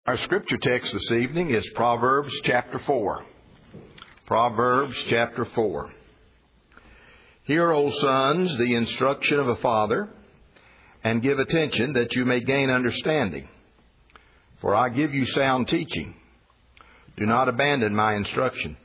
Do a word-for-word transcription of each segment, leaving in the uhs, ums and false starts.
Our scripture text this evening is Proverbs chapter four. Proverbs chapter four. Hear, O sons, the instruction of a father, and give attention that you may gain understanding. For I give you sound teaching. Do not abandon my instruction.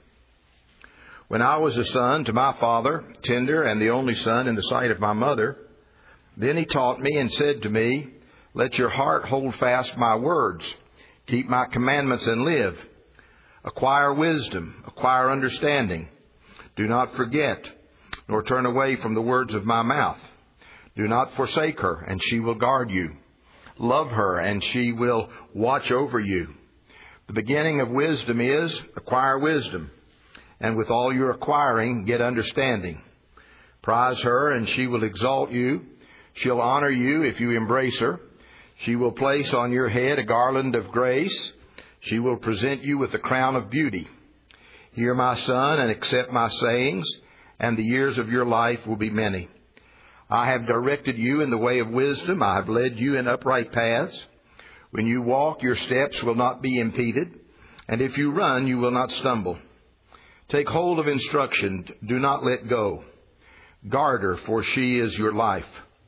When I was a son to my father, tender and the only son in the sight of my mother, then he taught me and said to me, Let your heart hold fast my words. Keep my commandments and live. Acquire wisdom, acquire understanding. Do not forget, nor turn away from the words of my mouth. Do not forsake her, and she will guard you. Love her, and she will watch over you. The beginning of wisdom is acquire wisdom, and with all your acquiring, get understanding. Prize her, and she will exalt you. She'll honor you if you embrace her. She will place on your head a garland of grace. She will present you with a crown of beauty. Hear, my son, and accept my sayings, and the years of your life will be many. I have directed you in the way of wisdom. I have led you in upright paths. When you walk, your steps will not be impeded, and if you run, you will not stumble. Take hold of instruction. Do not let go. Guard her, for she is your life.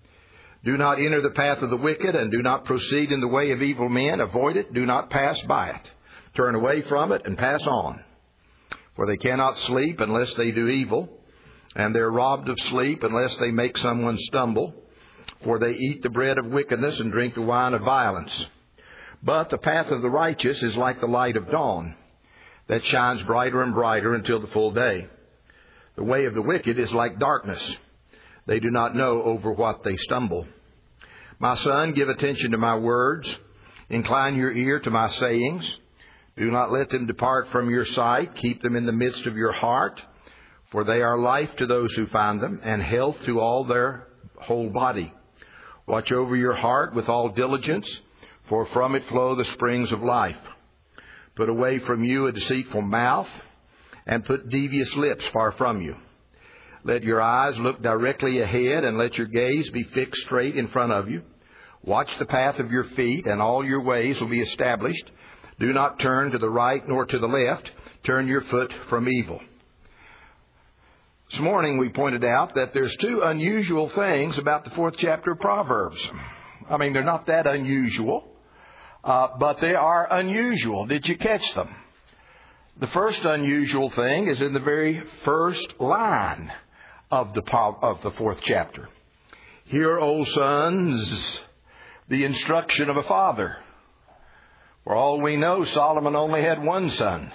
Do not enter the path of the wicked, and do not proceed in the way of evil men. Avoid it. Do not pass by it. Turn away from it and pass on. For they cannot sleep unless they do evil, and they're robbed of sleep unless they make someone stumble. For they eat the bread of wickedness and drink the wine of violence. But the path of the righteous is like the light of dawn, that shines brighter and brighter until the full day. The way of the wicked is like darkness. They do not know over what they stumble. My son, give attention to my words. Incline your ear to my sayings. Do not let them depart from your sight. Keep them in the midst of your heart. For they are life to those who find them, and health to all their whole body. Watch over your heart with all diligence, for from it flow the springs of life. Put away from you a deceitful mouth, and put devious lips far from you. Let your eyes look directly ahead, and let your gaze be fixed straight in front of you. Watch the path of your feet, and all your ways will be established. Do not turn to the right nor to the left. Turn your foot from evil. This morning we pointed out that there's two unusual things about the fourth chapter of Proverbs. I mean, they're not that unusual, uh, but they are unusual. Did you catch them? The first unusual thing is in the very first line of the of the fourth chapter. Hear, O sons, the instruction of a father. For all we know, Solomon only had one son.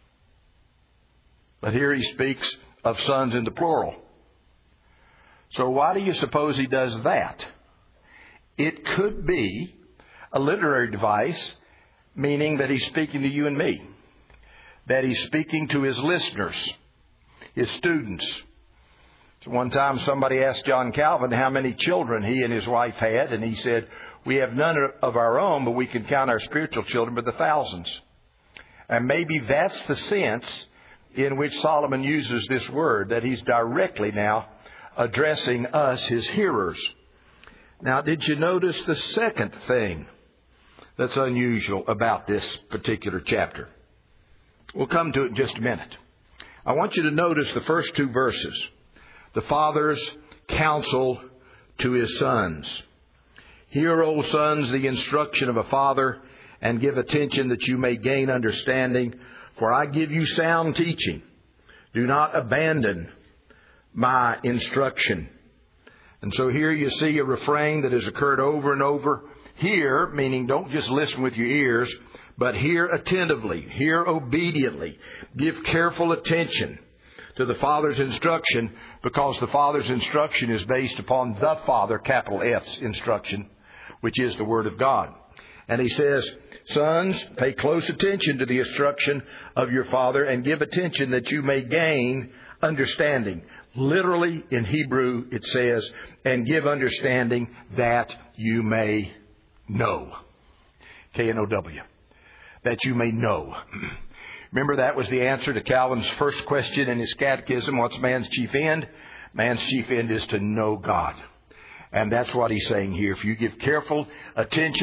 But here he speaks of sons in the plural. So why do you suppose he does that? It could be a literary device, meaning that he's speaking to you and me. That he's speaking to his listeners, his students. So one time somebody asked John Calvin how many children he and his wife had, and he said, we have none of our own, but we can count our spiritual children by the thousands. And maybe that's the sense in which Solomon uses this word, that he's directly now addressing us, his hearers. Now, did you notice the second thing that's unusual about this particular chapter? We'll come to it in just a minute. I want you to notice the first two verses. The father's counsel to his sons. Hear, O sons, the instruction of a father, and give attention that you may gain understanding. For I give you sound teaching. Do not abandon my instruction. And so here you see a refrain that has occurred over and over. Hear, meaning don't just listen with your ears, but hear attentively, hear obediently. Give careful attention to the Father's instruction, because the Father's instruction is based upon the Father, capital F's instruction, which is the Word of God. And he says, sons, pay close attention to the instruction of your father, and give attention that you may gain understanding. Literally in Hebrew it says, and give understanding that you may know. K N O W. That you may know. Remember, that was the answer to Calvin's first question in his catechism. What's man's chief end? Man's chief end is to know God. And that's what he's saying here. If you give careful attention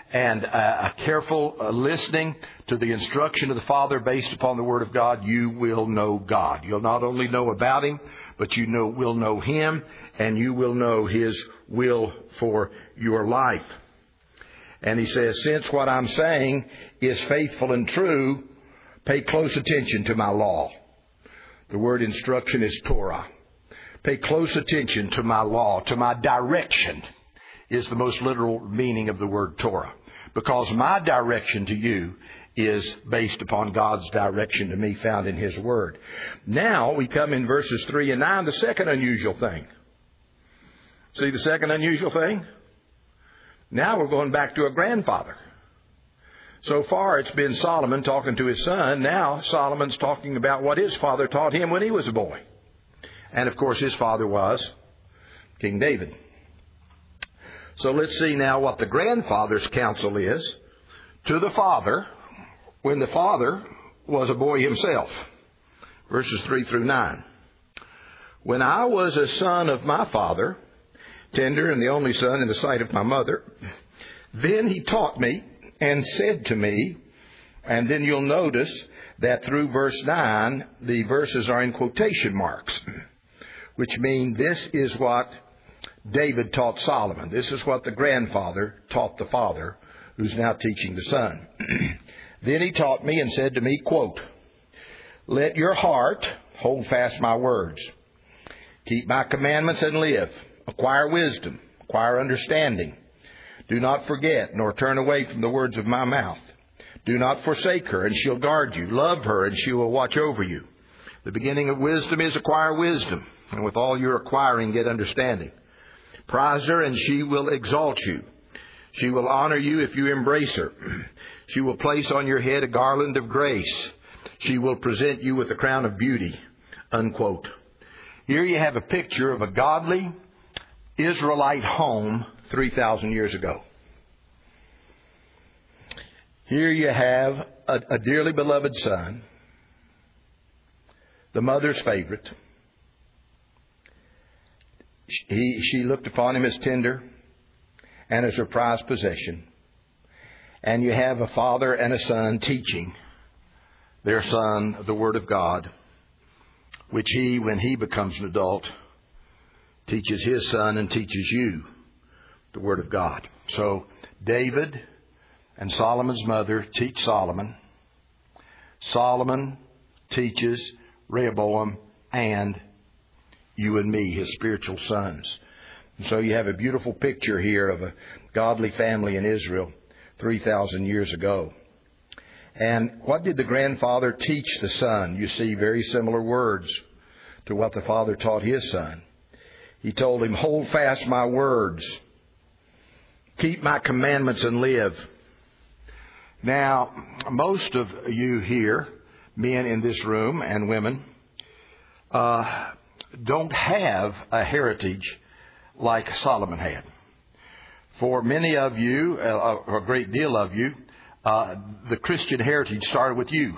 and uh, a careful uh, listening to the instruction of the Father based upon the Word of God, you will know God. You'll not only know about Him, but you know, will know Him, and you will know His will for your life. And he says, since what I'm saying is faithful and true, pay close attention to my law. The word instruction is Torah. Pay close attention to my law, to my direction is the most literal meaning of the word Torah. Because my direction to you is based upon God's direction to me found in His Word. Now we come in verses three and nine, the second unusual thing. See the second unusual thing? Now we're going back to a grandfather. So far it's been Solomon talking to his son. Now Solomon's talking about what his father taught him when he was a boy. And of course his father was King David. So let's see now what the grandfather's counsel is to the father when the father was a boy himself. Verses three through nine. When I was a son of my father, tender and the only son in the sight of my mother, then he taught me and said to me, and then you'll notice that through verse nine, the verses are in quotation marks, which mean this is what David taught Solomon. This is what the grandfather taught the father, who's now teaching the son. Then he taught me and said to me, quote, let your heart hold fast my words. Keep my commandments and live. Acquire wisdom. Acquire understanding. Do not forget nor turn away from the words of my mouth. Do not forsake her, and she'll guard you. Love her, and she will watch over you. The beginning of wisdom is acquire wisdom. And with all your acquiring, get understanding. Prize her, and she will exalt you. She will honor you if you embrace her. She will place on your head a garland of grace. She will present you with a crown of beauty. Unquote. Here you have a picture of a godly Israelite home three thousand years ago. Here you have a, a dearly beloved son, the mother's favorite. He, she looked upon him as tender and as her prized possession. And you have a father and a son teaching their son the Word of God, which he, when he becomes an adult, teaches his son and teaches you the Word of God. So David and Solomon's mother teach Solomon. Solomon teaches Rehoboam and you and me, his spiritual sons. And so you have a beautiful picture here of a godly family in Israel three thousand years ago. And what did the grandfather teach the son? You see very similar words to what the father taught his son. He told him, hold fast my words. Keep my commandments and live. Now, most of you here, men in this room and women, uh, don't have a heritage like Solomon had. For many of you, uh, a great deal of you, uh, the Christian heritage started with you.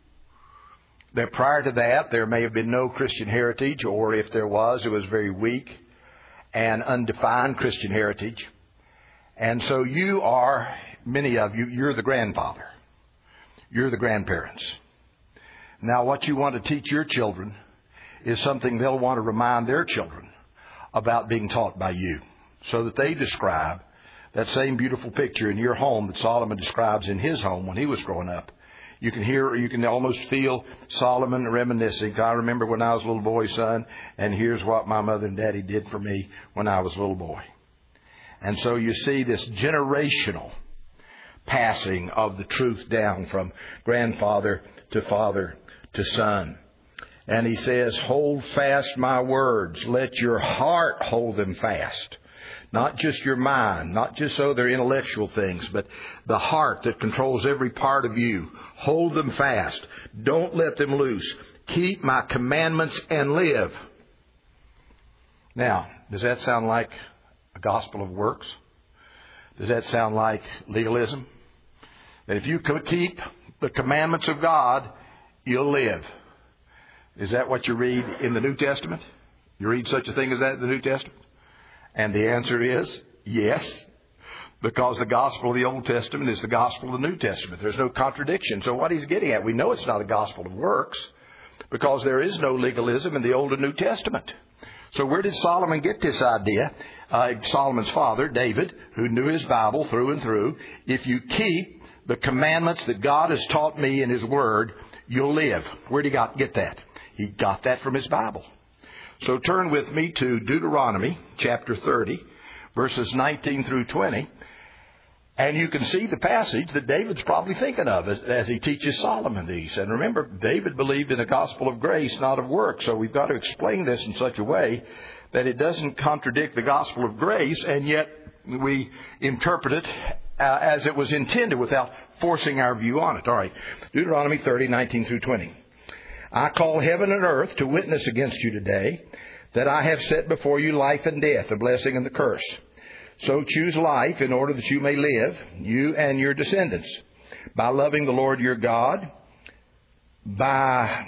That prior to that, there may have been no Christian heritage, or if there was, it was very weak and undefined Christian heritage. And so you are, many of you, you're the grandfather. You're the grandparents. Now what you want to teach your children is something they'll want to remind their children about being taught by you, so that they describe that same beautiful picture in your home that Solomon describes in his home when he was growing up. You can hear, you can almost feel Solomon reminiscing. I remember when I was a little boy, son, and here's what my mother and daddy did for me when I was a little boy. And so you see this generational passing of the truth down from grandfather to father to son. And he says, hold fast my words. Let your heart hold them fast. Not just your mind, not just so they're intellectual things, but the heart that controls every part of you. Hold them fast. Don't let them loose. Keep my commandments and live. Now, does that sound like a gospel of works? Does that sound like legalism? That if you keep the commandments of God, you'll live. Is that what you read in the New Testament? You read such a thing as that in the New Testament? And the answer is yes. because the gospel of the Old Testament is the gospel of the New Testament. There's no contradiction. So what he's getting at, we know it's not a gospel of works because there is no legalism in the Old and New Testament. So where did Solomon get this idea? Uh, Solomon's father, David, who knew his Bible through and through, if you keep the commandments that God has taught me in His Word, you'll live. Where did he got, get that? He got that from his Bible. So turn with me to Deuteronomy chapter thirty, verses nineteen through twenty. And you can see the passage that David's probably thinking of as, as he teaches Solomon these. And remember, David believed in a gospel of grace, not of works. So we've got to explain this in such a way that it doesn't contradict the gospel of grace, and yet we interpret it uh, as it was intended without forcing our view on it. All right, Deuteronomy thirty, nineteen through twenty. I call heaven and earth to witness against you today that I have set before you life and death, the blessing and the curse. So choose life in order that you may live, you and your descendants, by loving the Lord your God, by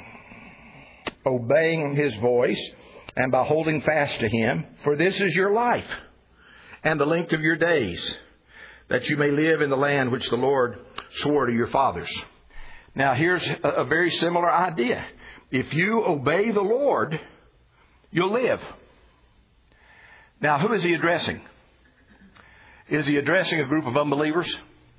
obeying His voice, and by holding fast to Him. For this is your life and the length of your days, that you may live in the land which the Lord swore to your fathers. Now here's a very similar idea. If you obey the Lord, you'll live. Now who is He addressing? Is He addressing a group of unbelievers?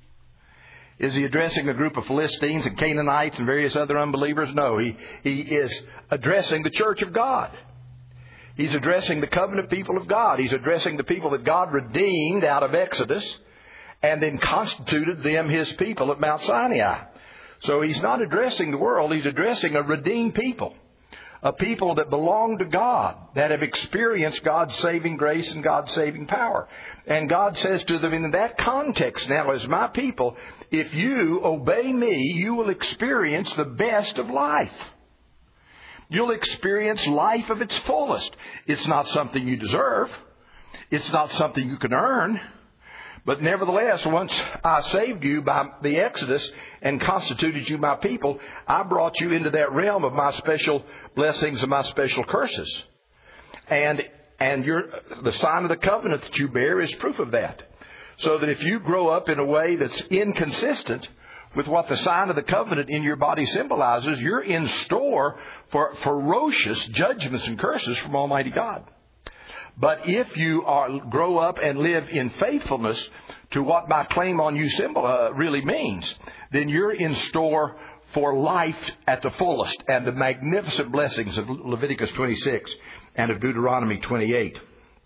Is He addressing a group of Philistines and Canaanites and various other unbelievers? No, He, he is addressing the church of God. He's addressing the covenant people of God. He's addressing the people that God redeemed out of Exodus and then constituted them His people at Mount Sinai. So He's not addressing the world. He's addressing a redeemed people. A people that belong to God, that have experienced God's saving grace and God's saving power. And God says to them in that context, now as my people, if you obey me, you will experience the best of life. You'll experience life of its fullest. It's not something you deserve. It's not something you can earn. But nevertheless, once I saved you by the Exodus and constituted you my people, I brought you into that realm of my special blessings and my special curses. And and your the sign of the covenant that you bear is proof of that. So that if you grow up in a way that's inconsistent with what the sign of the covenant in your body symbolizes, you're in store for ferocious judgments and curses from Almighty God. But if you are grow up and live in faithfulness to what my claim on you symbol uh, really means, then you're in store for life at the fullest and the magnificent blessings of Leviticus twenty-six and of Deuteronomy twenty-eight.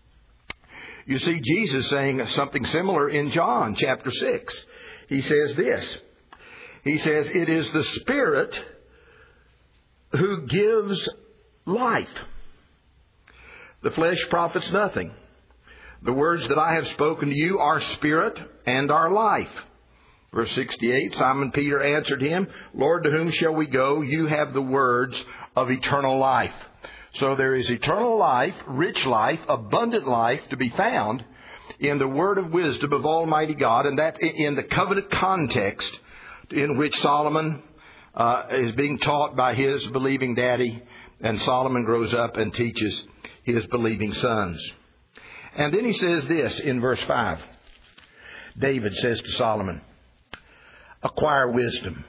You see Jesus saying something similar in John chapter six. He says this. He says, it is the Spirit who gives life. The flesh profits nothing. The words that I have spoken to you are spirit and are life. Verse sixty-eight, Simon Peter answered him, Lord, to whom shall we go? You have the words of eternal life. So there is eternal life, rich life, abundant life to be found in the word of wisdom of Almighty God, and that in the covenant context in which Solomon uh, is being taught by his believing daddy, and Solomon grows up and teaches his believing sons. And then he says this in verse five. David says to Solomon, acquire wisdom,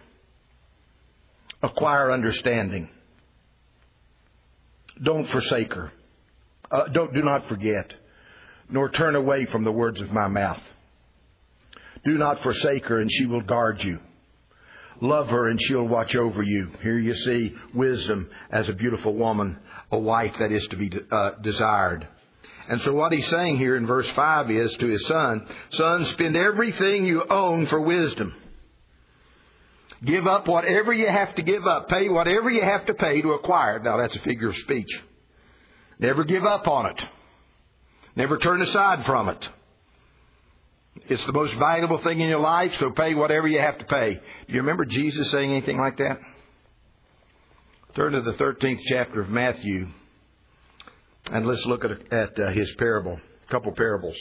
acquire understanding. Don't forsake her. Uh, don't, do not forget, nor turn away from the words of my mouth. Do not forsake her, and she will guard you. Love her, and she'll watch over you. Here you see wisdom as a beautiful woman, a wife that is to be uh, desired. And so what he's saying here in verse five is to his son, son, spend everything you own for wisdom. Give up whatever you have to give up. Pay whatever you have to pay to acquire it. Now that's a figure of speech. Never give up on it. Never turn aside from it. It's the most valuable thing in your life, so pay whatever you have to pay. Do you remember Jesus saying anything like that? Turn to the thirteenth chapter of Matthew, and let's look at, at uh, his parable, a couple parables.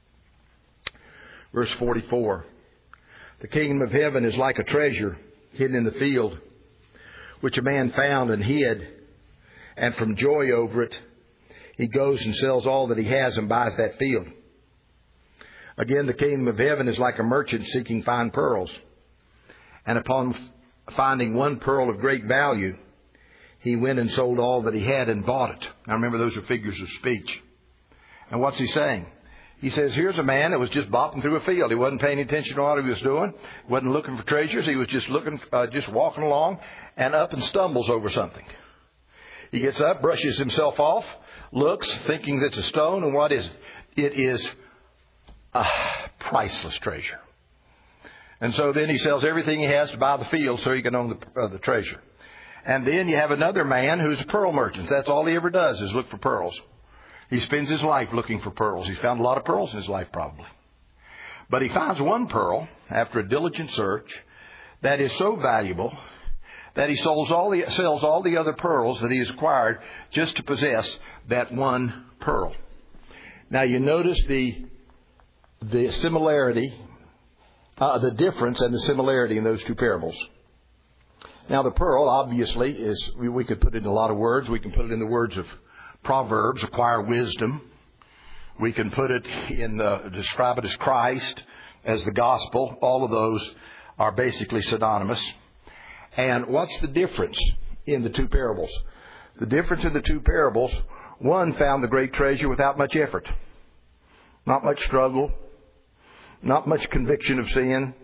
Verse forty-four. The kingdom of heaven is like a treasure hidden in the field, which a man found and hid, and from joy over it, he goes and sells all that he has and buys that field. Again, the kingdom of heaven is like a merchant seeking fine pearls. And upon finding one pearl of great value, he went and sold all that he had and bought it. Now remember, those are figures of speech. And what's he saying? He says, here's a man that was just bopping through a field. He wasn't paying attention to what he was doing. Wasn't looking for treasures. He was just looking, uh, just walking along, and up and stumbles over something. He gets up, brushes himself off, looks, thinking that's a stone, and what is it? It is a priceless treasure. And so then he sells everything he has to buy the field so he can own the, uh, the treasure. And then you have another man who's a pearl merchant. That's all he ever does is look for pearls. He spends his life looking for pearls. He's found a lot of pearls in his life probably. But he finds one pearl after a diligent search that is so valuable that he sells all the, sells all the other pearls that he has acquired just to possess that one pearl. Now you notice the the similarity, uh, the difference and the similarity in those two parables. Now the pearl obviously is, we, we could put it in a lot of words. We can put it in the words of Proverbs, acquire wisdom. We can put it in the, describe it as Christ, as the gospel. All of those are basically synonymous. And what's the difference in the two parables? The difference in the two parables, one found the great treasure without much effort. Not much struggle. Not much conviction of sin.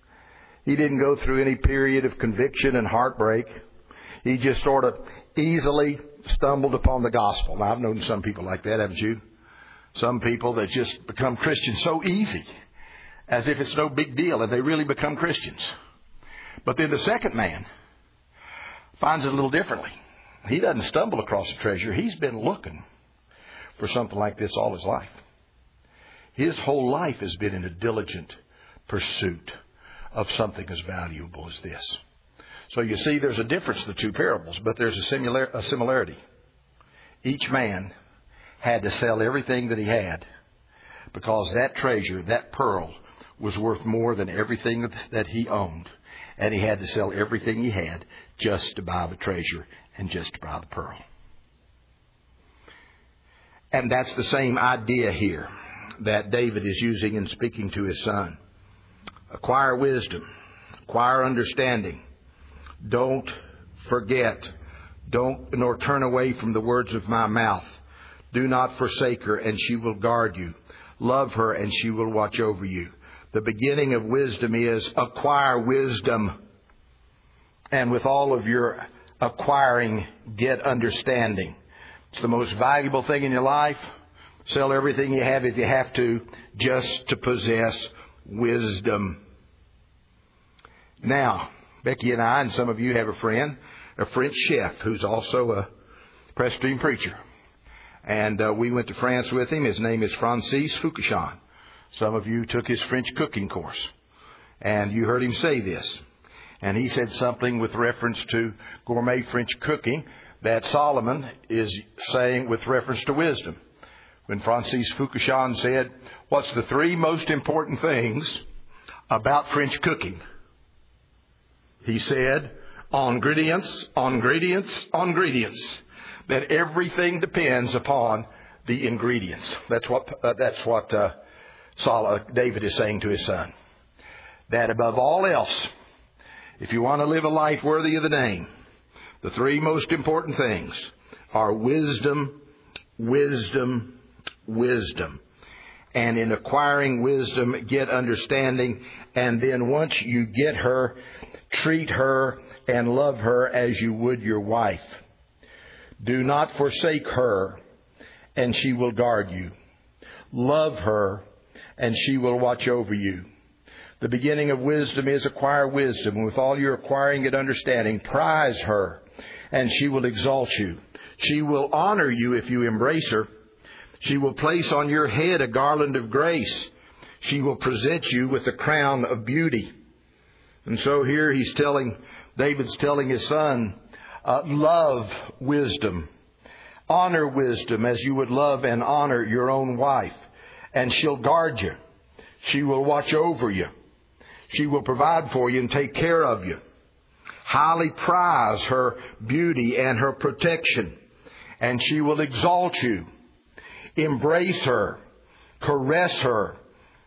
He didn't go through any period of conviction and heartbreak. He just sort of easily stumbled upon the gospel. Now, I've known some people like that, haven't you? Some people that just become Christians so easy, as if it's no big deal, and they really become Christians. But then the second man finds it a little differently. He doesn't stumble across the treasure. He's been looking for something like this all his life. His whole life has been in a diligent pursuit of something as valuable as this. So you see, there's a difference in the two parables, but there's a, similar, a similarity. Each man had to sell everything that he had because that treasure, that pearl, was worth more than everything that he owned. And he had to sell everything he had just to buy the treasure and just to buy the pearl. And that's the same idea here that David is using in speaking to his son. Acquire wisdom. Acquire understanding. Don't forget. Don't nor turn away from the words of my mouth. Do not forsake her, and she will guard you. Love her, and she will watch over you. The beginning of wisdom is acquire wisdom. And with all of your acquiring, get understanding. It's the most valuable thing in your life. Sell everything you have if you have to, just to possess wisdom. Now, Becky and I, and some of you have a friend, a French chef who's also a Presbyterian preacher. And uh, we went to France with him. His name is Francis Foucachon. Some of you took his French cooking course. And you heard him say this. And he said something with reference to gourmet French cooking that Solomon is saying with reference to wisdom. When Francis Foucachon said, what's the three most important things about French cooking? He said, ingredients, ingredients, ingredients. That everything depends upon the ingredients. That's what uh, that's what uh, Saul, uh, David is saying to his son. That above all else, if you want to live a life worthy of the name, the three most important things are wisdom, wisdom, wisdom. And in acquiring wisdom, get understanding. And then once you get her, treat her and love her as you would your wife. Do not forsake her, and she will guard you. Love her, and she will watch over you. The beginning of wisdom is acquire wisdom. And with all your acquiring and understanding, prize her, and she will exalt you. She will honor you if you embrace her. She will place on your head a garland of grace. She will present you with a crown of beauty. And so here he's telling, David's telling his son, Uh, love wisdom. Honor wisdom as you would love and honor your own wife. And she'll guard you. She will watch over you. She will provide for you and take care of you. Highly prize her beauty and her protection. And she will exalt you. Embrace her. Caress her.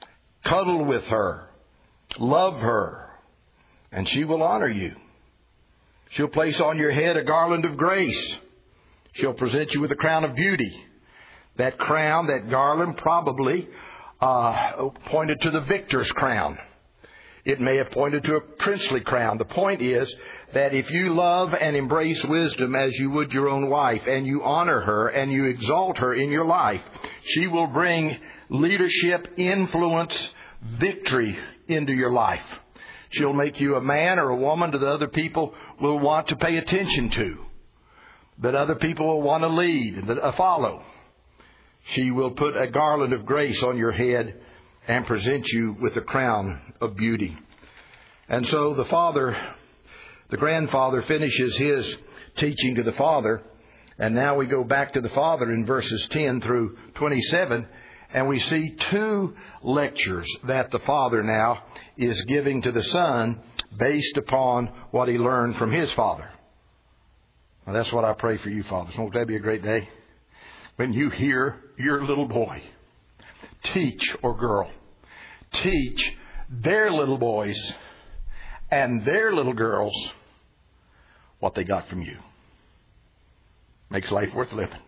Cuddle with her. Love her. And she will honor you. She'll place on your head a garland of grace. She'll present you with a crown of beauty. That crown, that garland probably uh, pointed to the victor's crown. It may have pointed to a princely crown. The point is that if you love and embrace wisdom as you would your own wife, and you honor her and you exalt her in your life, she will bring leadership, influence, victory into your life. She'll make you a man or a woman that other people will want to pay attention to, that other people will want to lead and that, uh, follow. She will put a garland of grace on your head and present you with a crown of beauty. And so the father, the grandfather finishes his teaching to the father. And now we go back to the father in verses ten through twenty-seven. And we see two lectures that the father now is giving to the son based upon what he learned from his father. Well, that's what I pray for you, fathers. Won't that be a great day? When you hear your little boy teach or girl teach their little boys and their little girls what they got from you. Makes life worth living.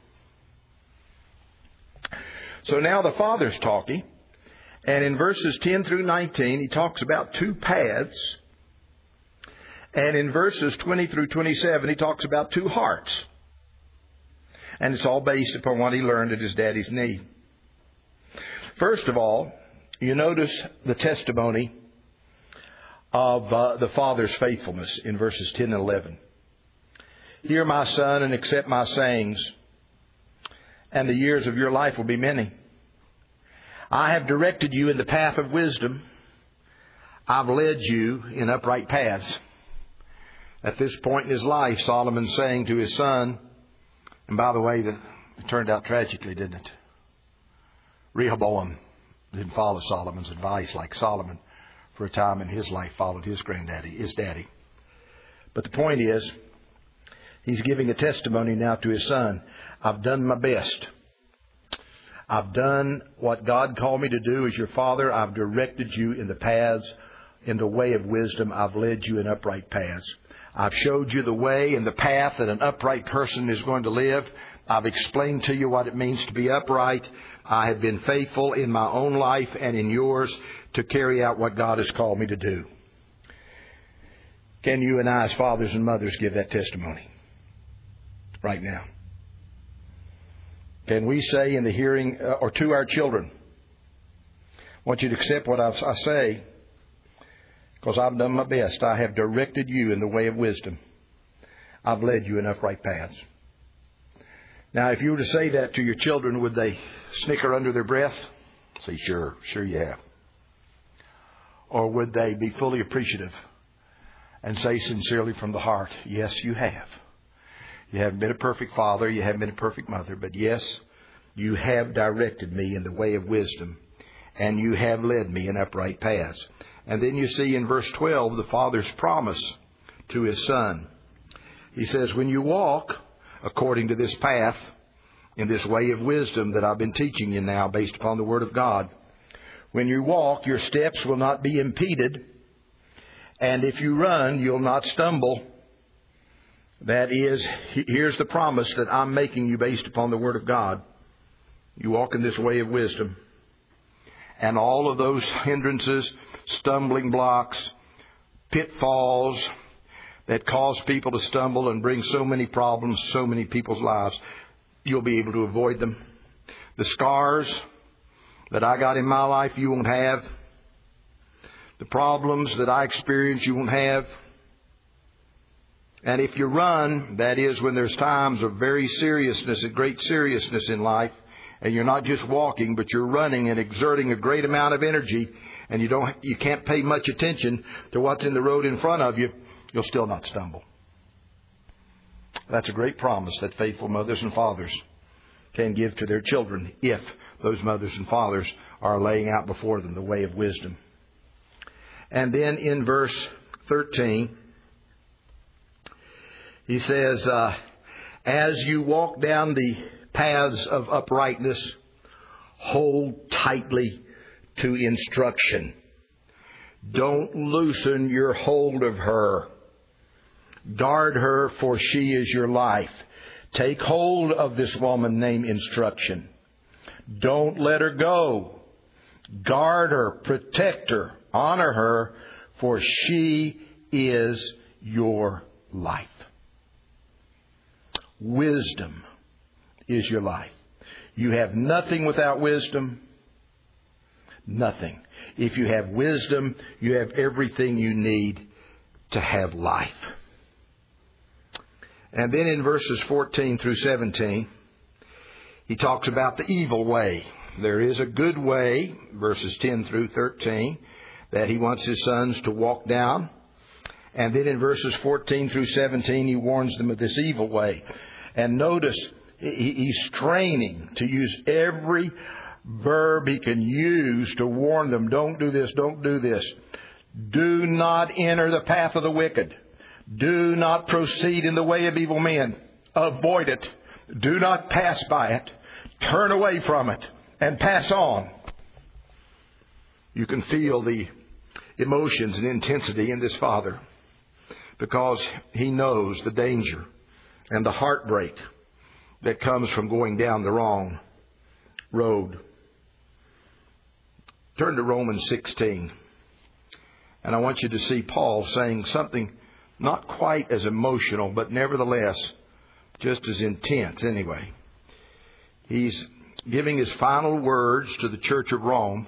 So now the father's talking, and in verses ten through nineteen he talks about two paths, and in verses twenty through twenty-seven he talks about two hearts. And it's all based upon what he learned at his daddy's knee. First of all, you notice the testimony of uh, the father's faithfulness in verses ten and eleven. Hear, my son, and accept my sayings, and the years of your life will be many. I have directed you in the path of wisdom. I've led you in upright paths. At this point in his life, Solomon's saying to his son, and by the way, that it turned out tragically, didn't it? Rehoboam didn't follow Solomon's advice like Solomon for a time in his life followed his granddaddy, his daddy. But the point is, he's giving a testimony now to his son. I've done my best. I've done what God called me to do as your father. I've directed you in the paths, in the way of wisdom. I've led you in upright paths. I've showed you the way and the path that an upright person is going to live. I've explained to you what it means to be upright. I have been faithful in my own life and in yours to carry out what God has called me to do. Can you and I as fathers and mothers give that testimony right now? Can we say in the hearing uh, or to our children, I want you to accept what I, I say, because I've done my best. I have directed you in the way of wisdom. I've led you in upright paths. Now, if you were to say that to your children, would they snicker under their breath? Say, sure, sure you have. Or would they be fully appreciative and say sincerely from the heart, yes, you have. You haven't been a perfect father, you haven't been a perfect mother, but yes, you have directed me in the way of wisdom, and you have led me in upright paths. And then you see in verse twelve the father's promise to his son. He says, when you walk according to this path, in this way of wisdom that I've been teaching you now based upon the Word of God, when you walk, your steps will not be impeded. And if you run, you'll not stumble. That is, here's the promise that I'm making you based upon the Word of God. You walk in this way of wisdom. And all of those hindrances, stumbling blocks, pitfalls that cause people to stumble and bring so many problems to so many people's lives, you'll be able to avoid them. The scars that I got in my life, you won't have. The problems that I experienced, you won't have. And if you run, that is when there's times of very seriousness, of great seriousness in life, and you're not just walking, but you're running and exerting a great amount of energy, and you don't, you can't pay much attention to what's in the road in front of you, you'll still not stumble. That's a great promise that faithful mothers and fathers can give to their children if those mothers and fathers are laying out before them the way of wisdom. And then in verse thirteen, he says, uh, as you walk down the paths of uprightness, hold tightly to instruction. Don't loosen your hold of her. Guard her, for she is your life. Take hold of this woman named Instruction. Don't let her go. Guard her, protect her, honor her, for she is your life. Wisdom is your life. You have nothing without wisdom. Nothing. If you have wisdom, you have everything you need to have life. And then in verses fourteen through seventeen, he talks about the evil way. There is a good way, verses ten through thirteen, that he wants his sons to walk down. And then in verses fourteen through seventeen, he warns them of this evil way. And notice, he's straining to use every verb he can use to warn them. Don't do this, don't do this. Do not enter the path of the wicked. Do not proceed in the way of evil men. Avoid it. Do not pass by it. Turn away from it and pass on. You can feel the emotions and intensity in this father, because he knows the danger and the heartbreak that comes from going down the wrong road. Turn to Romans sixteen. And I want you to see Paul saying something not quite as emotional, but nevertheless just as intense anyway. He's giving his final words to the church of Rome.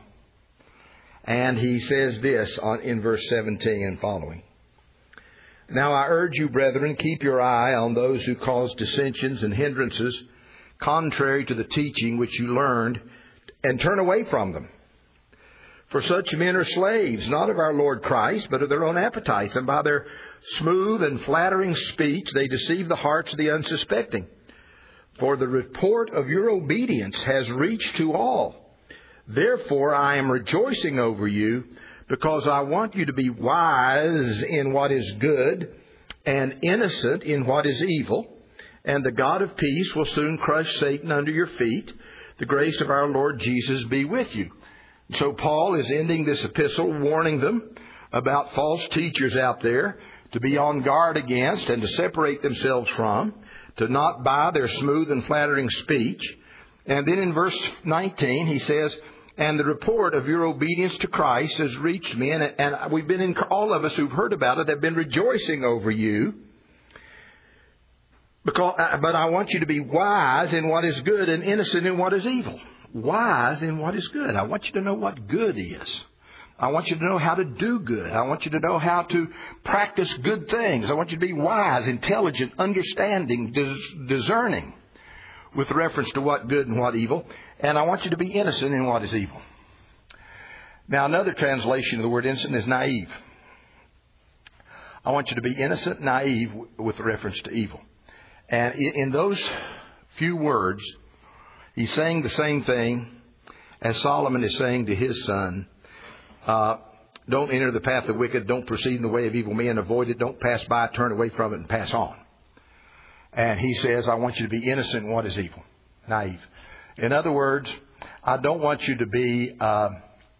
And he says this on, in verse seventeen and following. Now I urge you, brethren, keep your eye on those who cause dissensions and hindrances contrary to the teaching which you learned, and turn away from them. For such men are slaves, not of our Lord Christ, but of their own appetites. And by their smooth and flattering speech, they deceive the hearts of the unsuspecting. For the report of your obedience has reached to all. Therefore I am rejoicing over you, because I want you to be wise in what is good and innocent in what is evil. And the God of peace will soon crush Satan under your feet. The grace of our Lord Jesus be with you. So Paul is ending this epistle warning them about false teachers out there to be on guard against and to separate themselves from, to not buy their smooth and flattering speech. And then in verse nineteen he says, and the report of your obedience to Christ has reached me, and, and we've been in, all of us who've heard about it have been rejoicing over you. Because, but I want you to be wise in what is good and innocent in what is evil. Wise in what is good. I want you to know what good is. I want you to know how to do good. I want you to know how to practice good things. I want you to be wise, intelligent, understanding, dis- discerning with reference to what good and what evil. And I want you to be innocent in what is evil. Now, another translation of the word innocent is naive. I want you to be innocent, naive with reference to evil. And in those few words, he's saying the same thing as Solomon is saying to his son. Uh, don't enter the path of wicked. Don't proceed in the way of evil men. Avoid it. Don't pass by. Turn away from it and pass on. And he says, I want you to be innocent in what is evil. Naive. In other words, I don't want you to be uh,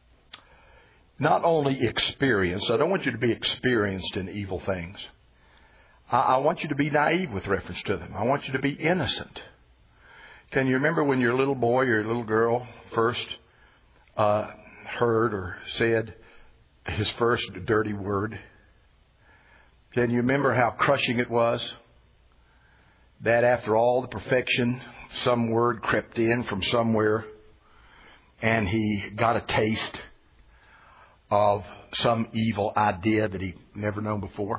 not only experienced. I don't want you to be experienced in evil things. I, I want you to be naive with reference to them. I want you to be innocent. Can you remember when your little boy or your little girl first uh, heard or said his first dirty word? Can you remember how crushing it was? That after all the perfection, some word crept in from somewhere, and he got a taste of some evil idea that he'd never known before.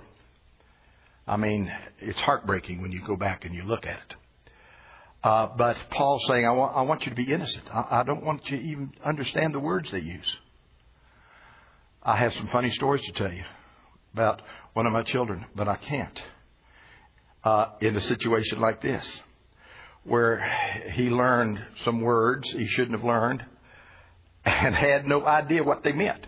I mean, it's heartbreaking when you go back and you look at it. Uh, but Paul's saying, I want, I want you to be innocent. I, I don't want you to even understand the words they use. I have some funny stories to tell you about one of my children, but I can't. Uh, in a situation like this, where he learned some words he shouldn't have learned and had no idea what they meant.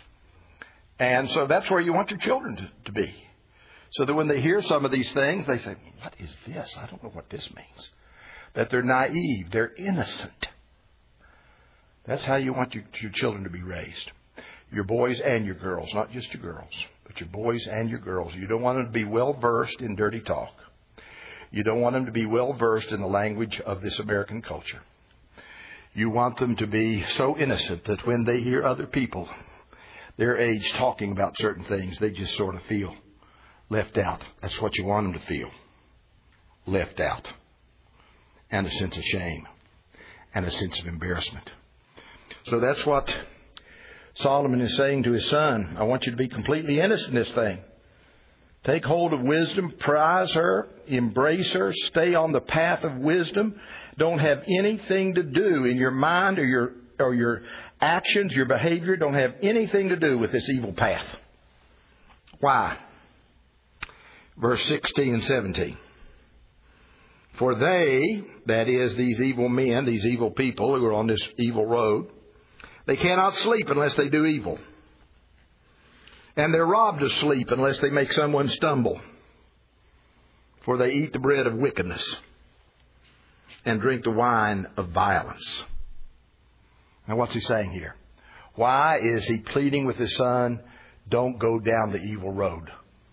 And so that's where you want your children to, to be. So that when they hear some of these things, they say, what is this? I don't know what this means. That they're naive. They're innocent. That's how you want your, your children to be raised. Your boys and your girls, not just your girls, but your boys and your girls. You don't want them to be well versed in dirty talk. You don't want them to be well versed in the language of this American culture. You want them to be so innocent that when they hear other people their age talking about certain things, they just sort of feel left out. That's what you want them to feel. Left out. And a sense of shame. And a sense of embarrassment. So that's what Solomon is saying to his son. I want you to be completely innocent in this thing. Take hold of wisdom, prize her, embrace her, stay on the path of wisdom. Don't have anything to do in your mind or your or your actions, your behavior. Don't have anything to do with this evil path. Why? Verse sixteen and seventeen. For they, that is, these evil men, these evil people who are on this evil road, they cannot sleep unless they do evil. And they're robbed of sleep unless they make someone stumble. For they eat the bread of wickedness and drink the wine of violence. Now what's he saying here? Why is he pleading with his son, don't go down the evil road?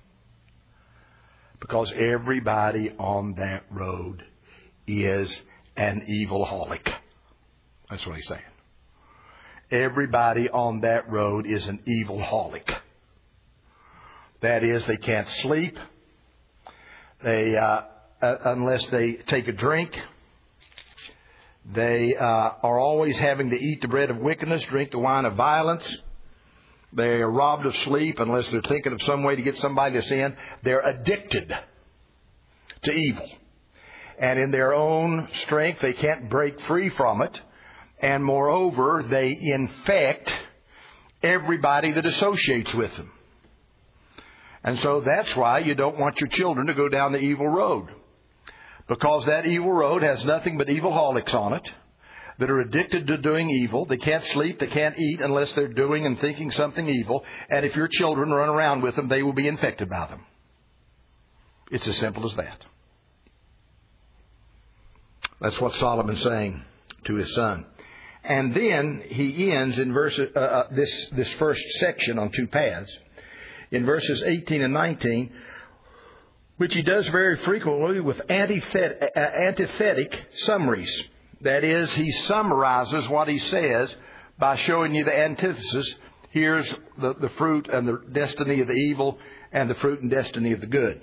Because everybody on that road is an evilholic. That's what he's saying. Everybody on that road is an evilholic. That is, they can't sleep. They, uh, uh, unless they take a drink. They uh, are always having to eat the bread of wickedness, drink the wine of violence. They are robbed of sleep unless they're thinking of some way to get somebody to sin. They're addicted to evil. And in their own strength, they can't break free from it. And moreover, they infect everybody that associates with them. And so that's why you don't want your children to go down the evil road. Because that evil road has nothing but evilholics on it that are addicted to doing evil. They can't sleep, they can't eat unless they're doing and thinking something evil. And if your children run around with them, they will be infected by them. It's as simple as that. That's what Solomon's saying to his son. And then he ends in verse, uh, uh, this, this first section on two paths. In verses eighteen and nineteen, which he does very frequently with antithet- uh, antithetic summaries. That is, he summarizes what he says by showing you the antithesis. Here's the, the fruit and the destiny of the evil and the fruit and destiny of the good.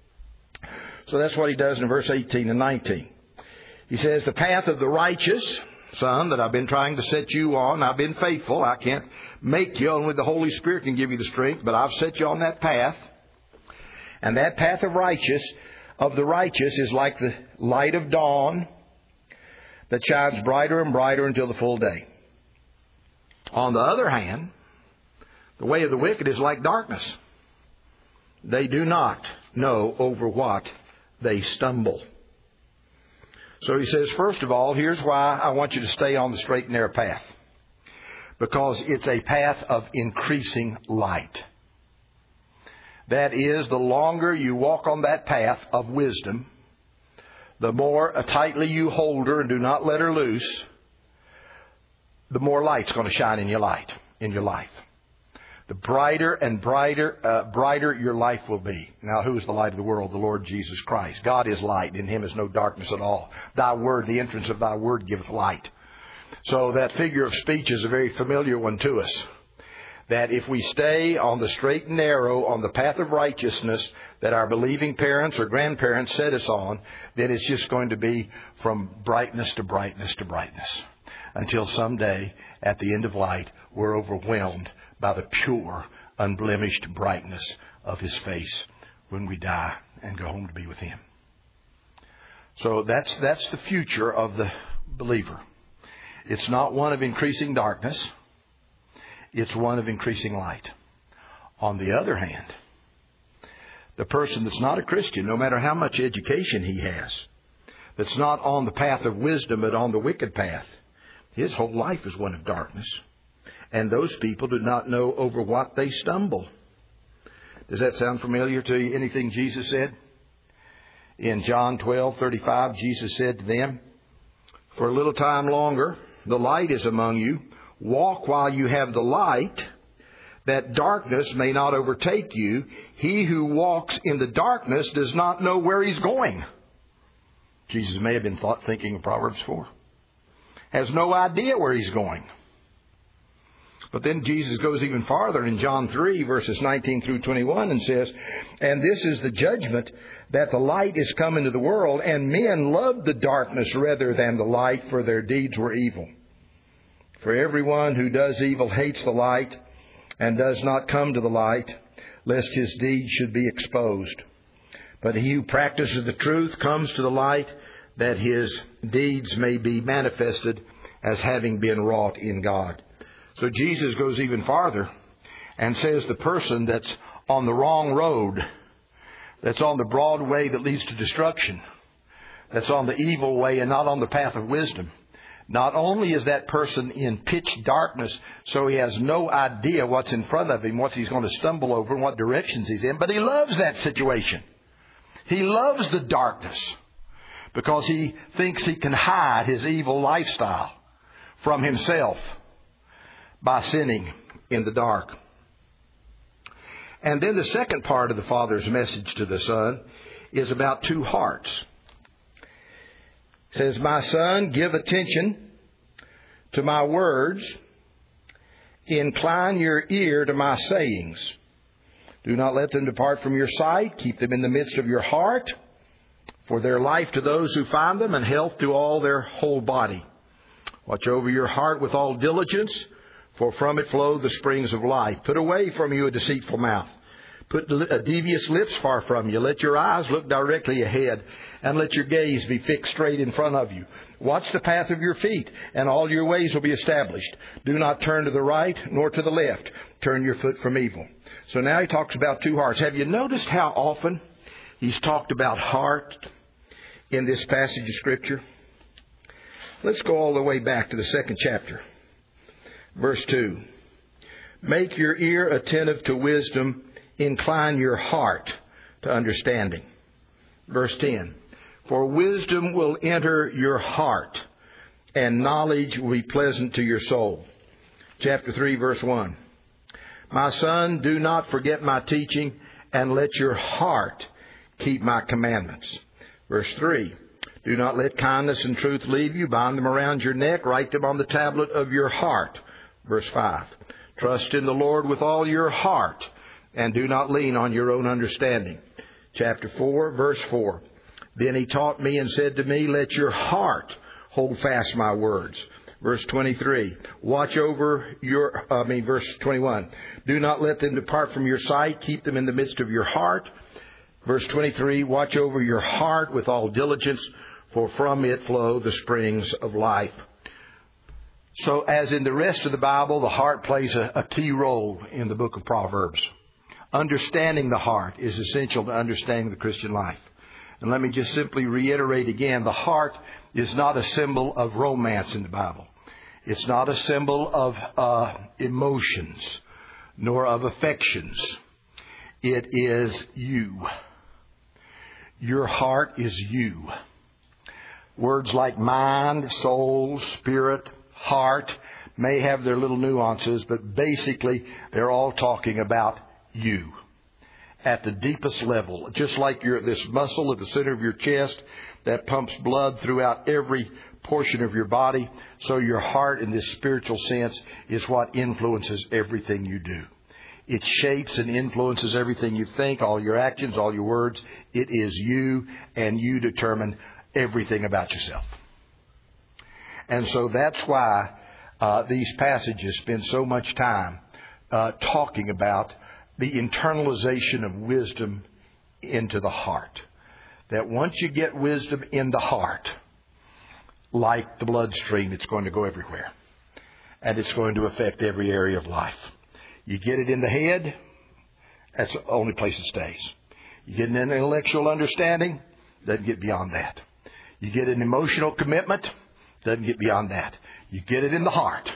So that's what he does in verse eighteen and nineteen. He says, the path of the righteous, son, that I've been trying to set you on, I've been faithful. I can't make you, only the Holy Spirit can give you the strength, but I've set you on that path. And that path of righteous, of the righteous, is like the light of dawn that shines brighter and brighter until the full day. On the other hand, the way of the wicked is like darkness. They do not know over what they stumble. So he says, first of all, here's why I want you to stay on the straight and narrow path. Because it's a path of increasing light. That is, the longer you walk on that path of wisdom, the more tightly you hold her and do not let her loose, the more light's going to shine in your light, in your life. The brighter and brighter, uh, brighter your life will be. Now, who is the light of the world? The Lord Jesus Christ. God is light. In Him is no darkness at all. Thy word, the entrance of Thy word giveth light. So that figure of speech is a very familiar one to us. That if we stay on the straight and narrow, on the path of righteousness that our believing parents or grandparents set us on, then it's just going to be from brightness to brightness to brightness. Until someday, at the end of light, we're overwhelmed by the pure, unblemished brightness of His face when we die and go home to be with Him. So that's that's the future of the believer. It's not one of increasing darkness. It's one of increasing light. On the other hand, the person that's not a Christian, no matter how much education he has, that's not on the path of wisdom but on the wicked path, his whole life is one of darkness. And those people do not know over what they stumble. Does that sound familiar to you? Anything Jesus said? In John twelve thirty-five, Jesus said to them, for a little time longer, the light is among you. Walk while you have the light, that darkness may not overtake you. He who walks in the darkness does not know where he's going. Jesus may have been thought, thinking of Proverbs four. Has no idea where he's going. But then Jesus goes even farther in John three, verses nineteen through twenty-one, and says, and this is the judgment, that the light is come into the world, and men loved the darkness rather than the light, for their deeds were evil. For everyone who does evil hates the light, and does not come to the light, lest his deeds should be exposed. But he who practices the truth comes to the light, that his deeds may be manifested as having been wrought in God. So Jesus goes even farther and says the person that's on the wrong road, that's on the broad way that leads to destruction, that's on the evil way and not on the path of wisdom, not only is that person in pitch darkness, so he has no idea what's in front of him, what he's going to stumble over, and what directions he's in, but he loves that situation. He loves the darkness because he thinks he can hide his evil lifestyle from himself by sinning in the dark. And then the second part of the Father's message to the Son is about two hearts. It says, my son, give attention to my words. Incline your ear to my sayings. Do not let them depart from your sight. Keep them in the midst of your heart. For their life to those who find them, and health to all their whole body. Watch over your heart with all diligence, for from it flow the springs of life. Put away from you a deceitful mouth. Put devious lips far from you. Let your eyes look directly ahead, and let your gaze be fixed straight in front of you. Watch the path of your feet, and all your ways will be established. Do not turn to the right nor to the left. Turn your foot from evil. So now he talks about two hearts. Have you noticed how often he's talked about heart in this passage of Scripture? Let's go all the way back to the second chapter. Verse two. Make your ear attentive to wisdom. Incline your heart to understanding. Verse ten. For wisdom will enter your heart, and knowledge will be pleasant to your soul. Chapter three, verse one. My son, do not forget my teaching, and let your heart keep my commandments. Verse three. Do not let kindness and truth leave you. Bind them around your neck. Write them on the tablet of your heart. Verse five. Trust in the Lord with all your heart, and do not lean on your own understanding. Chapter four, verse four. Then he taught me and said to me, let your heart hold fast my words. Verse twenty-three. Watch over your, I mean, verse twenty-one. Do not let them depart from your sight. Keep them in the midst of your heart. Verse twenty-three. Watch over your heart with all diligence, for from it flow the springs of life. So as in the rest of the Bible, the heart plays a, a key role in the book of Proverbs. Understanding the heart is essential to understanding the Christian life. And let me just simply reiterate again, the heart is not a symbol of romance in the Bible. It's not a symbol of uh, emotions, nor of affections. It is you. Your heart is you. Words like mind, soul, spirit, heart may have their little nuances, but basically they're all talking about you at the deepest level. Just like your this muscle at the center of your chest that pumps blood throughout every portion of your body, so your heart in this spiritual sense is what influences everything you do. It shapes and influences everything you think, all your actions, all your words. It is you, and you determine everything about yourself. And so that's why uh, these passages spend so much time uh, talking about the internalization of wisdom into the heart. That once you get wisdom in the heart, like the bloodstream, it's going to go everywhere. And it's going to affect every area of life. You get it in the head, that's the only place it stays. You get an intellectual understanding, doesn't get beyond that. You get an emotional commitment, doesn't get beyond that. You get it in the heart.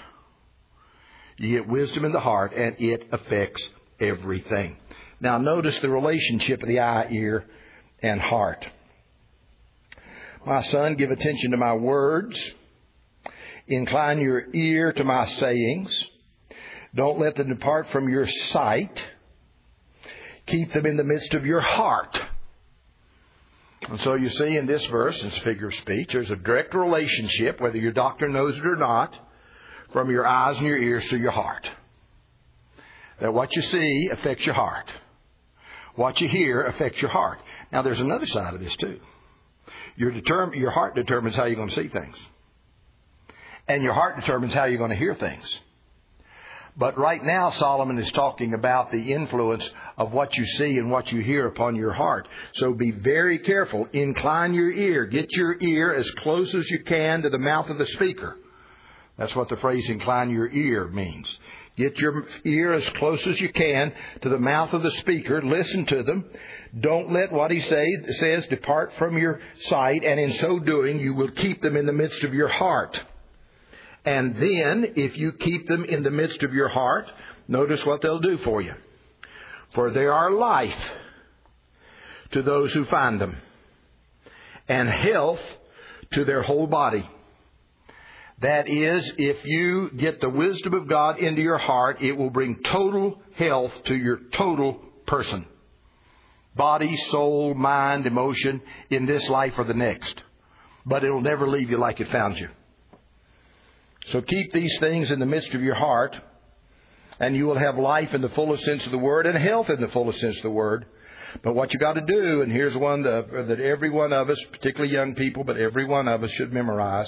You get wisdom in the heart, and it affects everything. Now notice the relationship of the eye, ear, and heart. My son, give attention to my words. Incline your ear to my sayings. Don't let them depart from your sight. Keep them in the midst of your heart. And so you see in this verse, in figure of speech, there's a direct relationship, whether your doctor knows it or not, from your eyes and your ears to your heart. That what you see affects your heart. What you hear affects your heart. Now there's another side of this too. Your, determ- your heart determines how you're going to see things. And your heart determines how you're going to hear things. But right now Solomon is talking about the influence of what you see and what you hear upon your heart. So be very careful. Incline your ear. Get your ear as close as you can to the mouth of the speaker. That's what the phrase incline your ear means. Get your ear as close as you can to the mouth of the speaker. Listen to them. Don't let what he say, says depart from your sight, and in so doing you will keep them in the midst of your heart. And then, if you keep them in the midst of your heart, notice what they'll do for you. For they are life to those who find them, and health to their whole body. That is, if you get the wisdom of God into your heart, it will bring total health to your total person. Body, soul, mind, emotion, in this life or the next. But it will never leave you like it found you. So keep these things in the midst of your heart, and you will have life in the fullest sense of the word and health in the fullest sense of the word. But what you got to do, and here's one that, that every one of us, particularly young people, but every one of us should memorize.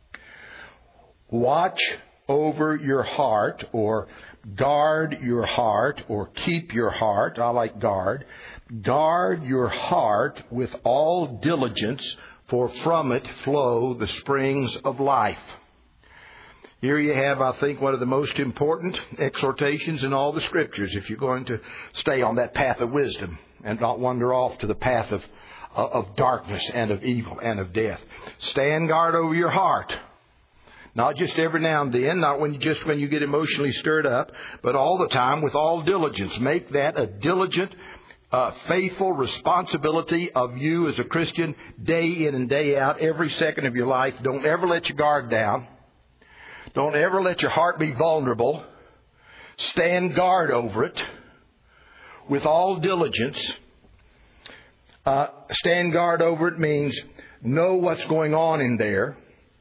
Watch over your heart, or guard your heart, or keep your heart. I like guard. Guard your heart with all diligence, for from it flow the springs of life. Here you have, I think, one of the most important exhortations in all the Scriptures, if you're going to stay on that path of wisdom and not wander off to the path of, of darkness and of evil and of death. Stand guard over your heart. Not just every now and then, not when you, just when you get emotionally stirred up, but all the time with all diligence. Make that a diligent, uh, faithful responsibility of you as a Christian day in and day out, every second of your life. Don't ever let your guard down. Don't ever let your heart be vulnerable. Stand guard over it with all diligence. Uh, stand guard over it means know what's going on in there.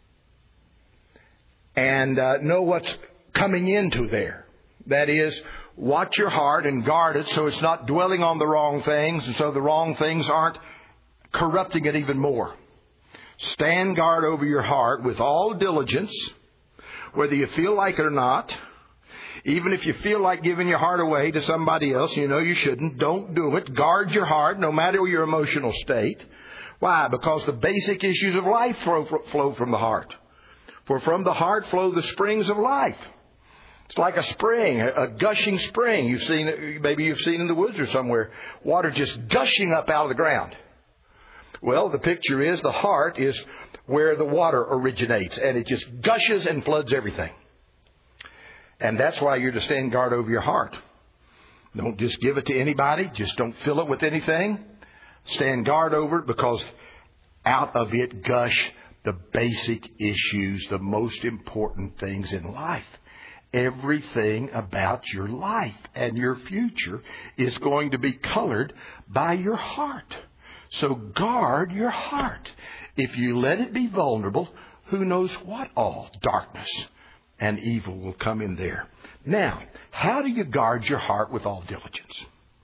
And uh, know what's coming into there. That is, watch your heart and guard it so it's not dwelling on the wrong things, and so the wrong things aren't corrupting it even more. Stand guard over your heart with all diligence, whether you feel like it or not. Even if you feel like giving your heart away to somebody else, you know you shouldn't. Don't do it. Guard your heart no matter your emotional state. Why? Because the basic issues of life flow, flow from the heart. For from the heart flow the springs of life. It's like a spring, a gushing spring. You've seen, maybe you've seen in the woods or somewhere, water just gushing up out of the ground. Well, the picture is the heart is where the water originates, and it just gushes and floods everything. And that's why you're to stand guard over your heart. Don't just give it to anybody. Just don't fill it with anything. Stand guard over it, because out of it gush the basic issues, the most important things in life. Everything about your life and your future is going to be colored by your heart. So guard your heart. If you let it be vulnerable, who knows what all darkness and evil will come in there. Now, how do you guard your heart with all diligence?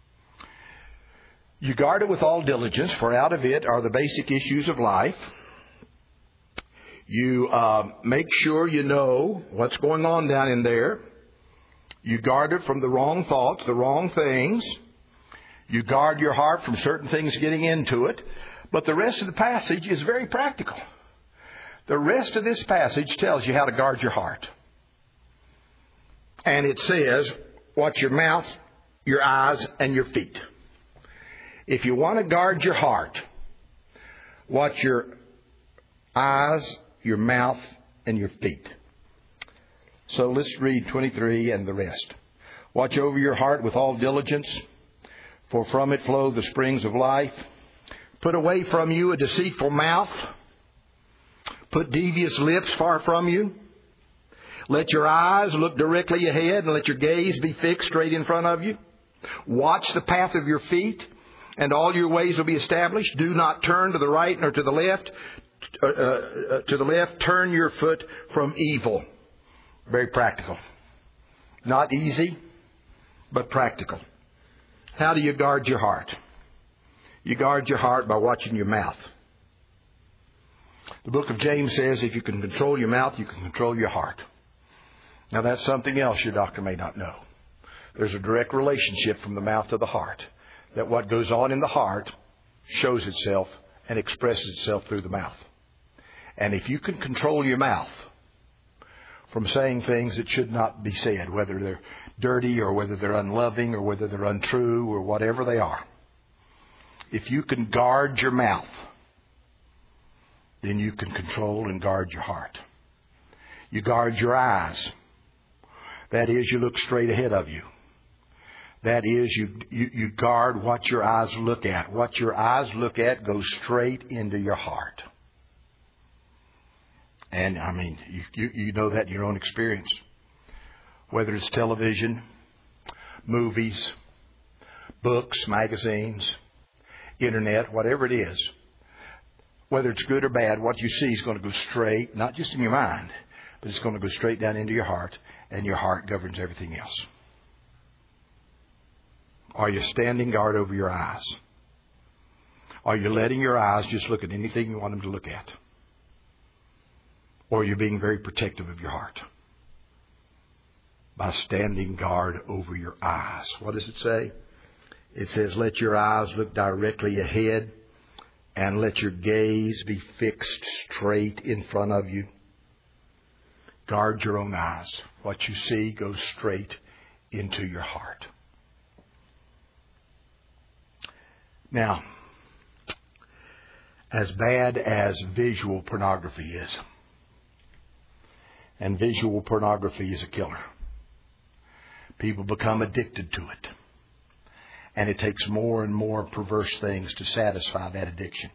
You guard it with all diligence, for out of it are the basic issues of life. You uh, make sure you know what's going on down in there. You guard it from the wrong thoughts, the wrong things. You guard your heart from certain things getting into it. But the rest of the passage is very practical. The rest of this passage tells you how to guard your heart. And it says, watch your mouth, your eyes, and your feet. If you want to guard your heart, watch your eyes, your mouth, and your feet. So let's read twenty-three and the rest. Watch over your heart with all diligence, for from it flow the springs of life. Put away from you a deceitful mouth. Put devious lips far from you. Let your eyes look directly ahead and let your gaze be fixed straight in front of you. Watch the path of your feet, and all your ways will be established. Do not turn to the right nor to the left. Uh, uh, to the left, turn your foot from evil. Very practical. Not easy, but practical. How do you guard your heart? You guard your heart by watching your mouth. The book of James says if you can control your mouth, you can control your heart. Now that's something else your doctor may not know. There's a direct relationship from the mouth to the heart. That what goes on in the heart shows itself and expresses itself through the mouth. And if you can control your mouth from saying things that should not be said, whether they're dirty or whether they're unloving or whether they're untrue or whatever they are, if you can guard your mouth, then you can control and guard your heart. You guard your eyes. That is, you look straight ahead of you. That is, you, you, you guard what your eyes look at. What your eyes look at goes straight into your heart. And, I mean, you, you, you know that in your own experience. Whether it's television, movies, books, magazines, internet, whatever it is. Whether it's good or bad, what you see is going to go straight, not just in your mind, but it's going to go straight down into your heart, and your heart governs everything else. Are you standing guard over your eyes? Are you letting your eyes just look at anything you want them to look at? Or are you being very protective of your heart? By standing guard over your eyes. What does it say? It says, let your eyes look directly ahead and let your gaze be fixed straight in front of you. Guard your own eyes. What you see goes straight into your heart. Now, as bad as visual pornography is, and visual pornography is a killer, people become addicted to it. And it takes more and more perverse things to satisfy that addiction.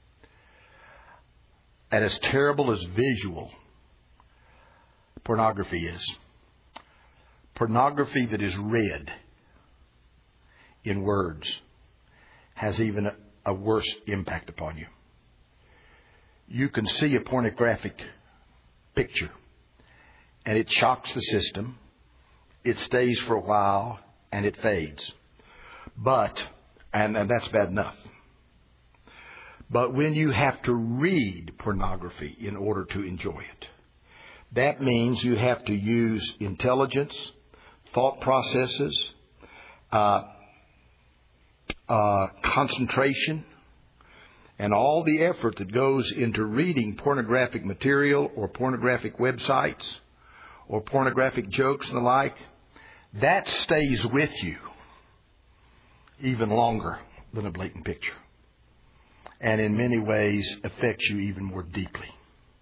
And as terrible as visual pornography is, pornography that is read in words has even a, a worse impact upon you. You can see a pornographic picture and it shocks the system. It stays for a while and it fades. But, and, and that's bad enough. But when you have to read pornography in order to enjoy it, that means you have to use intelligence, thought processes, uh, uh, concentration, and all the effort that goes into reading pornographic material or pornographic websites or pornographic jokes and the like. That stays with you even longer than a blatant picture. And in many ways affects you even more deeply.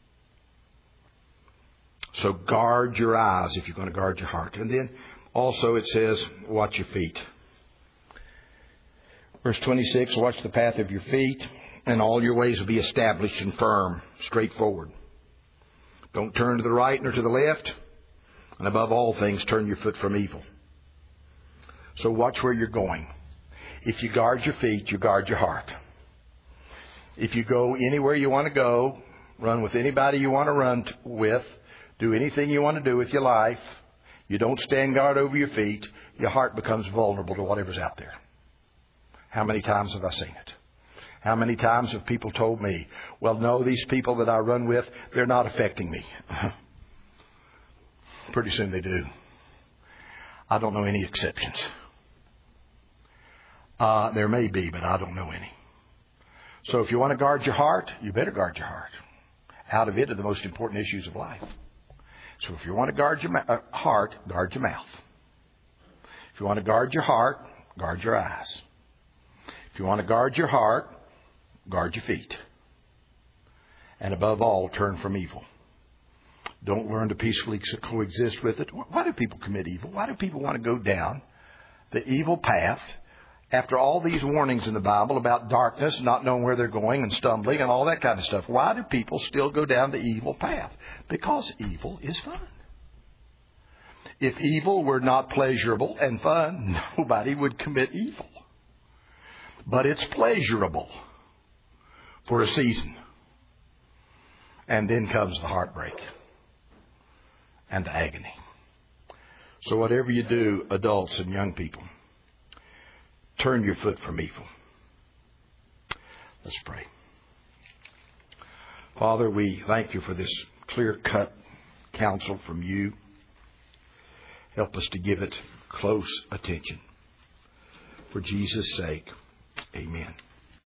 So guard your eyes if you're going to guard your heart. And then also it says, watch your feet. Verse twenty-six, watch the path of your feet, and all your ways will be established and firm, straightforward. Don't turn to the right nor to the left. And above all things, turn your foot from evil. So watch where you're going. If you guard your feet, you guard your heart. If you go anywhere you want to go, run with anybody you want to run t- with, do anything you want to do with your life, you don't stand guard over your feet, your heart becomes vulnerable to whatever's out there. How many times have I seen it? How many times have people told me, well, no, these people that I run with, they're not affecting me. Pretty soon they do. I don't know any exceptions. Uh, there may be, but I don't know any. So if you want to guard your heart, you better guard your heart. Out of it are the most important issues of life. So if you want to guard your ma- uh, heart, guard your mouth. If you want to guard your heart, guard your eyes. If you want to guard your heart, guard your feet. And above all, turn from evil. Don't learn to peacefully coexist with it. Why do people commit evil? Why do people want to go down the evil path after all these warnings in the Bible about darkness, not knowing where they're going and stumbling and all that kind of stuff? Why do people still go down the evil path? Because evil is fun. If evil were not pleasurable and fun, nobody would commit evil. But it's pleasurable for a season. And then comes the heartbreak and the agony. So whatever you do, adults and young people, turn your foot from evil. Let's pray. Father, we thank you for this clear-cut counsel from you. Help us to give it close attention. For Jesus' sake, amen.